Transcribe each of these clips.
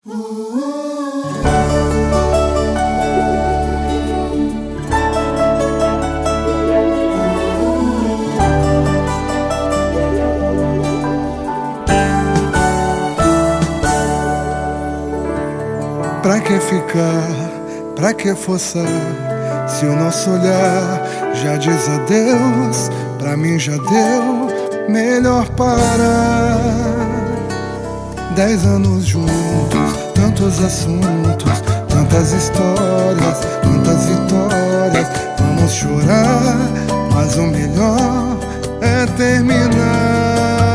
Pra que ficar, pra que forçar, se o nosso olhar já diz adeus? Pra mim já deu, melhor parar. 10 anos juntos, tantos assuntos, tantas histórias, tantas vitórias. Vamos chorar, mas o melhor é terminar.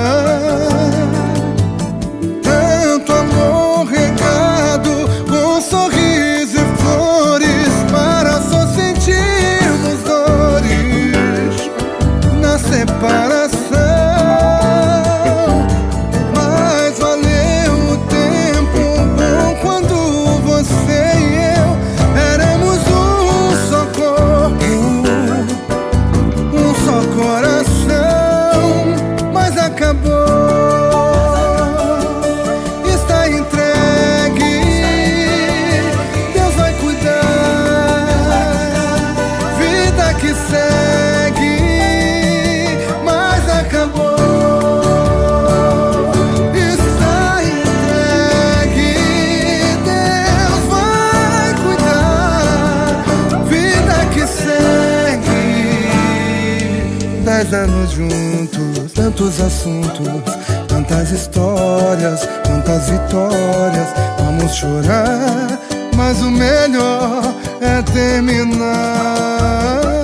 Tanto amor regado com sorriso e flores, para só sentirmos dores na separação. Mas valeu o tempo bom quando você e eu éramos um só corpo, um só coração. Mas acabou. Anos juntos, tantos assuntos, tantas histórias, tantas vitórias. Vamos chorar, mas o melhor é terminar.